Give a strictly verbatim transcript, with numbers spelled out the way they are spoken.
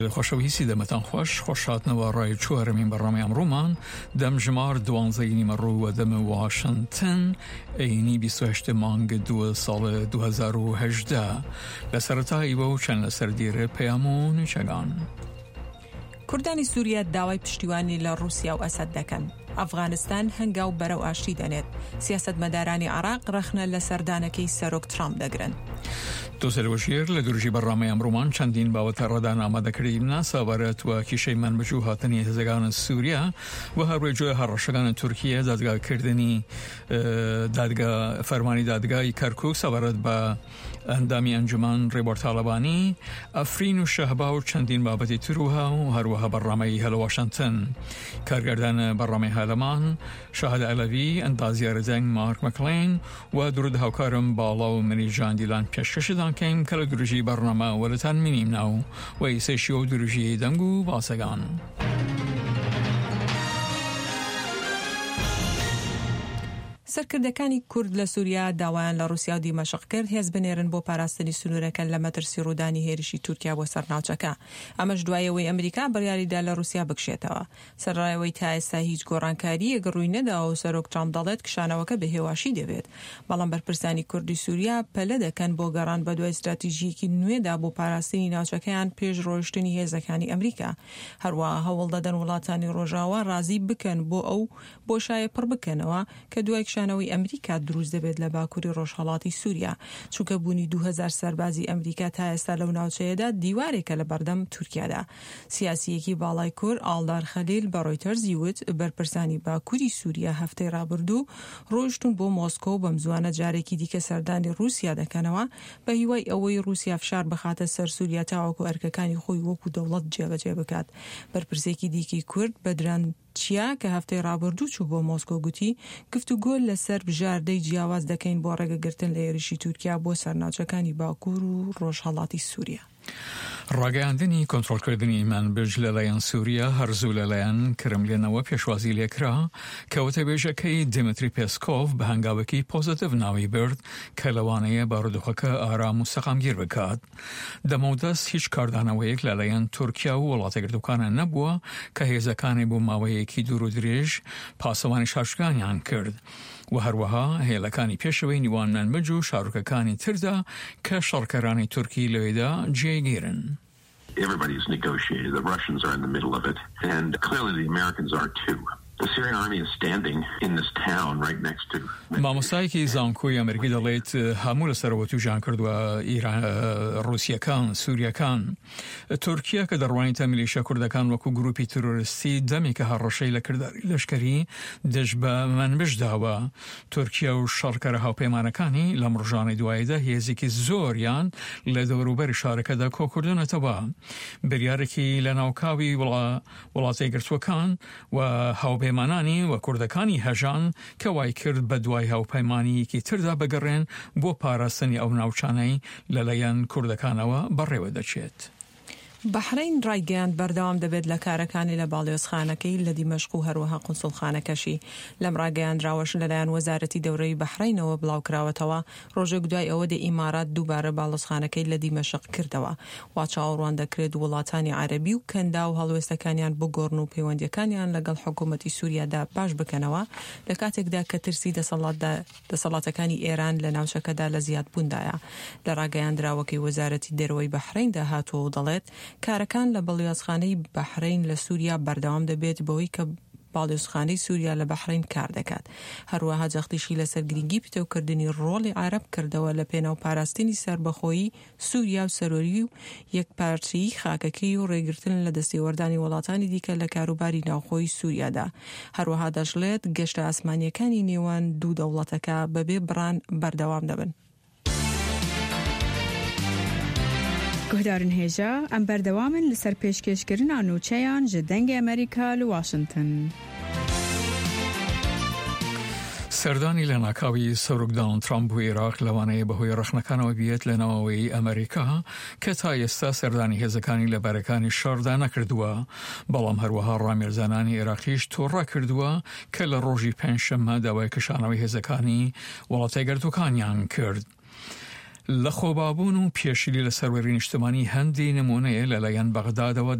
خۆشەویستی دەمەتان خۆش خۆشهاتنەوە ڕای چوارەمین بەڕێمی ئەمڕۆمان دەم ژمار دوانزەی نیمەڕۆ و دەمە واشنتن ئەینی بیست و هەشت مانگ دووە ساڵ دوو هەزار و هەژدە لە سەرەتایی بە و چەند لە سەردیرە پەیامۆن چەگان. کوردانی سووریا داوای پشتیوانی لە رووسیا و ئەسەد دەکەن. ئەفغانستان هەنگاو بەرەو ئاشتی دەنێت. سیاسەتمەدارانی عێراق ڕەخنە لە سەردانەکەی سەرۆک ترامپ دەگرن. دۆسەرەوەشیر لە دوورژی بەڕێمی ئەمڕۆمان چەندین باوەتە ڕەدان ئامادەکردنە سابارەت و کیشەی منبەج و هاتنی هێزەکانی سووریا و هەروەی جۆی هەڕەشەکانی تورکیە دادگاکردنی دادگا فەرمانی دادگای کەرکووک سابارەت بە ئەندامی ئەنجومان ڕێبۆر تاالبانی ئەفرین و شەهبا و چەندین بابەتی تروها و هەروەها بەڕێمەی هەلە واشنتن کارگەردان بەڕێمی هەلەمان شاهد ئەلەوی ئەندازیارە جەنگ مارک مەکلین و درود هاوکارم باڵا و منیژان دیلان پێشکەشتان کەیم کە لە دوورژی بەڕێمە وەلەتان مینیم ناو و ئیسەشی و دوورژی دەنگ و باسەگان. سەرکردەکانی کورد لە سووریا داوایان لە رووسیا و دیمەشق کرد هێز بنێرن بۆ پاراستنی سنوورەکان لە مەترسی ڕوودانی هێرشی تورکیا بۆ سەرناوچەکە. ئەمەش دوایەوەی ئەمریکا بڕیاریدا لە رووسیا بکشێتەوە. سەرڕایەوەی تا ئێستا هیچ گۆڕانکاری ئەگەر ڕووی نەداوە و سەرۆک ترامپ دەڵێت کشانەوەکە بە هێواشی دەبێت. بەڵام بەرپرسانی کوردی سووریا پەلە دەکەن بۆ گەڕان بە دوای استراتیژیەکی نوێدا بۆ پاراستنی ناوچەکەیان پێش ڕۆیشتنی هێزەکانی ئەمریکا. هەروەها هەوڵ دەدەن وڵاتانی ڕۆژاوا ڕازی بکەن بۆ ئەو بۆشایە پڕ بکەنەوە کە دوای کشانەوەی ئەمریکا دروست دەبێت لە باکووری ڕۆژهەڵاتی سووریا. چونکە بوونی دوو هەزار سەربازی ئەمریکا تا ئێستا لەو ناوچەیەدا دیوارێکە لە بەردەم تورکیادا. سیاسیەکی باڵای کور ئالدار خەلیل بە ڕۆیتەرزی وت بەرپرسانی باکووری سووریا هەفتەی ڕابردوو ڕۆیشتون بۆ مۆسکۆ بەم زوانە جارێکی دیکە سەردانی رووسیا دەکەنەوە بە هیوای ئەوەی رووسیا فشار بخاتە سەر سووریا تاوەکو ئەرکەکانی خۆی وەکو دەوڵەت جێبەجێ بکات. بەرپرسێکی دیکی کورد بەدران چیا کە هەفتەی ڕابردوو چوو بۆ مۆسکۆ گوتی گفتوگۆ لەسەر بژاردەی جیاواز دەکەین بۆ ڕێگەگرتن لە هێرشی تورکیا بۆ سەرناوچەکانی باکوور و ڕۆژهەڵاتی سووریا. ڕاگەیاندنی کۆنتڕۆڵکردنی منبەج لەلایەن سووریا هەرزوو لەلایەن کرملێنەوە پێشوازی لێکرا کە وتەبێژەکەی دیمتری پێسکۆڤ بە هەنگاوێکی پۆزتیڤ ناوی برد کە لەوانەیە بارودۆخەکە ئارام و سەقامگیر بکات. دەمەودەست هیچ کاردانەوەیەک لەلایەن تورکیا و وڵاتە گردووکانە نەبووە کە هێزەکانی بۆ ماوەیەکی دوور و درێژ پاسەوانی شاشگانیان کرد و هەروەها هێلەکانی پێشەوەی نیوان منبەج و شارۆکەکانی تردا کە شەڕکەرانی تورکی لەوێدا جێگیرن. Everybody's negotiated. The Russians are in the middle of it, and clearly the Americans are too. The Syrian army is standing in this town right next to. مامۆستایەکی زانکۆی ئەمریکی دەڵێت هەموو لەسەرەوە تووژان کردووە ئیران ڕووسیەکان سووریەکان. تورکیا کە دەڕوانیتە میلیشە کوردەکان وەکو گروپی تۆرۆریستی دەمێکە هەڕەشەی لە کرداری لەشکری دەست بە منبەج داوە. تورکیا و شەڕکەرە هاوپەیمانەکانی لەم ڕۆژانەی دواییدا هێزێکی زۆریان لە دەوروبەری شارەکەدا کۆکردونەتەوە. بریارێکی لە ناوکاوی وڵاتە یەکگرتووەکان و هاوپەیمانانی و کوردەکانی هەژان کە وای کرد بە دوای هاوپەیمانیەکی تردا بگەڕێن بۆ پاراستنی ئەو ناوچانەی لەلایەن کوردەکانەوە بەڕێوە دەچێت. بەحرین ڕایگەیاند بەردەوام دەبێت لە کارەکانی لە باڵیۆزخانەکەی لە دیمەشق و هەروەها قونسڵخانەکەشی. لەم ڕاگەیاندراوەش لەلایەن وەزارەتی دەورەی بەحرینەوە بڵاوکراوەتەوە ڕۆژێک دوای ئەوە دە ئیمارات دووبارە باڵیۆزخانەکەی لە دیمەشق کردەوە. وا چاوەڕوان دەکرێت وڵاتانی عەرەبی و کەندا و هەڵوێستەکانیان بگۆڕن و پەیوەندیەکانیان لەگەڵ حکوومەتی سووریادا باش بکەنەوە لە کاتێکدا کە ترسی دەسەڵاتەکانی ئێران لە ناوچەکەدا لە زیادبووندایە. لە ڕاگەیاندراوەکەی وەزارەتی دەرەوەی بەحریندا هاتووە و دەڵێت کارەکان لە باڵیۆزخانەی بەحرین لە سووریا بەردەوام دەبێت بەوەی کە باڵیۆزخانەی سووریا لە بەحرین کار دەکات. هەروەها جەختیشی لەسەر گرنگی پتەوکردنی ڕۆڵی عەرەب کردەوە لە پێناو پاراستنی سەربەخۆیی سووریا و سەرۆری و یەکپارچەیی خاکەکەی و ڕێگرتن لە دەستێوەردانی وڵاتانی دیکە لە کاروباری ناوخۆیی سووریادا. هەروەها دەژڵێت گەشتە ئاسمانیەکانی نێوان دوو دەوڵەتەکە بەبێ بڕان بەردەوام دەبن. گهدارن هێژە ئەم بەردەوامن لەسەر پێشکەشکردنا نوچەیان ji dengê ئەمریکا لە واشنتن. سەردانی لە ناکاوی سەرۆک دۆناڵد ترامپ بۆ عێراق لەوانەیە بەهۆی ڕەخنەکانەوە بێت لە ناوەوەی ئەمریکا کە تا ئێستا سەردانی هێزەکانی لەبارەکانی شەڕدا نەکردووە. بەڵام هەروەها ڕامێرزانانی عێراقیش تۆڕا کردووە کە لە ڕۆژی پێنجشەممە داوای کشانەوەی هێزەکانی وڵاتە یەکگرتووەکانیان کرد. لە خۆبابوون و پێشیلی لە سەروەری نیشتمانی هەندی نمونەیە لەلایەن بەغدادەوە